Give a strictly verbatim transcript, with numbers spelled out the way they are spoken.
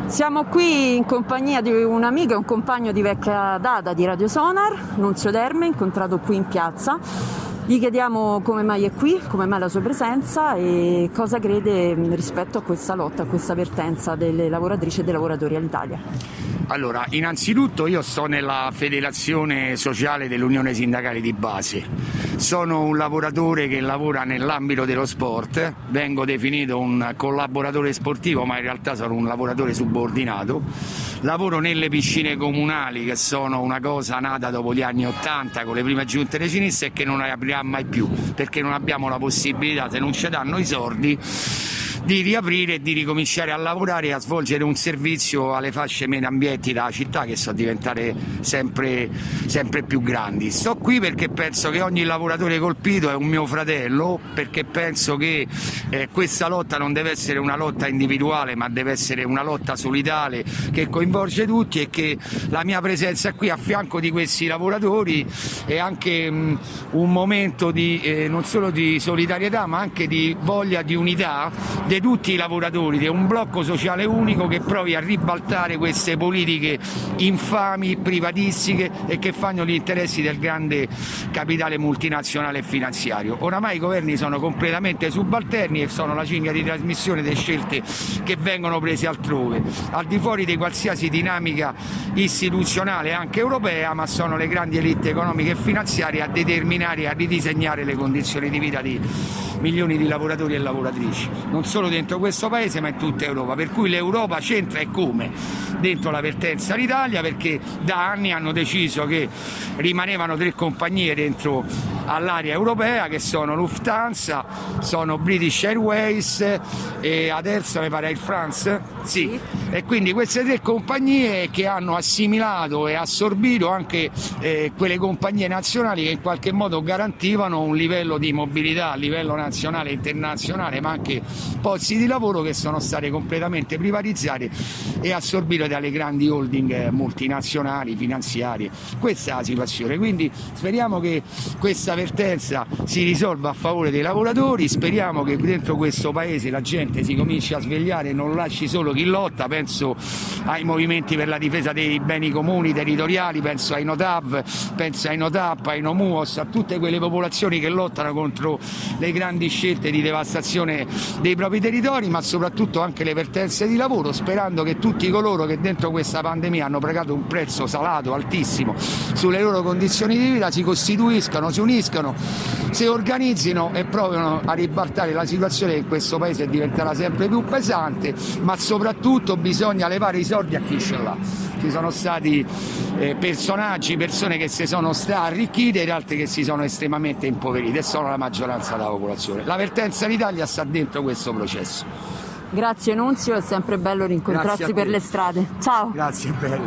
Siamo qui in compagnia di un amico e un compagno di vecchia data di Radio Sonar, Nunzio Terme, incontrato qui in piazza. Gli chiediamo come mai è qui, come mai la sua presenza e cosa crede rispetto a questa lotta, a questa vertenza delle lavoratrici e dei lavoratori all'Italia. Allora, innanzitutto io sto nella federazione sociale dell'Unione Sindacale di Base. Sono un lavoratore che lavora nell'ambito dello sport, vengo definito un collaboratore sportivo, ma in realtà sono un lavoratore subordinato. Lavoro nelle piscine comunali, che sono una cosa nata dopo gli anni Ottanta con le prime giunte di sinistra e che non riaprirà mai più, perché non abbiamo la possibilità, se non ci danno i soldi, di riaprire e di ricominciare a lavorare e a svolgere un servizio alle fasce meno ambienti della città, che sono diventate sempre, sempre più grandi. Sto qui perché penso che ogni lavoratore colpito è un mio fratello, perché penso che eh, questa lotta non deve essere una lotta individuale, ma deve essere una lotta solidale che coinvolge tutti, e che la mia presenza qui a fianco di questi lavoratori è anche mh, un momento di, eh, non solo di solidarietà, ma anche di voglia di unità di tutti i lavoratori, di un blocco sociale unico che provi a ribaltare queste politiche infami, privatistiche e che fanno gli interessi del grande capitale multinazionale e finanziario. Oramai i governi sono completamente subalterni e sono la cinghia di trasmissione delle scelte che vengono prese altrove, al di fuori di qualsiasi dinamica istituzionale anche europea, ma sono le grandi elite economiche e finanziarie a determinare e a ridisegnare le condizioni di vita di milioni di lavoratori e lavoratrici, non solo dentro questo paese ma in tutta Europa, per cui l'Europa c'entra e come? Dentro la vertenza d'Italia, perché da anni hanno deciso che rimanevano tre compagnie dentro all'area europea, che sono Lufthansa, sono British Airways e adesso mi pare Air France, sì. E quindi queste tre compagnie che hanno assimilato e assorbito anche eh, quelle compagnie nazionali che in qualche modo garantivano un livello di mobilità a livello nazionale e internazionale, ma anche posti di lavoro che sono state completamente privatizzate e assorbite dalle grandi holding multinazionali, finanziarie. Questa è la situazione, quindi speriamo che questa vertenza si risolva a favore dei lavoratori, speriamo che dentro questo paese la gente si cominci a svegliare e non lasci solo chi lotta. Penso ai movimenti per la difesa dei beni comuni territoriali, penso ai NOTAV, penso ai NOTAP, ai NOMUOS, a tutte quelle popolazioni che lottano contro le grandi scelte di devastazione dei propri territori, ma soprattutto anche le vertenze di lavoro, sperando che tutti coloro che dentro questa pandemia hanno pagato un prezzo salato, altissimo, sulle loro condizioni di vita si costituiscano, si uniscano, si organizzino e provino a ribaltare la situazione che in questo paese è diventata sempre più pesante, ma soprattutto bisogna levare i soldi a chi ce l'ha. Ci sono stati eh, personaggi, persone che si sono arricchite ed altre che si sono estremamente impoverite, e sono la maggioranza della popolazione. La vertenza d'Italia sta dentro questo processo. Grazie Nunzio, è sempre bello rincontrarsi per le strade. Ciao. Grazie, bello.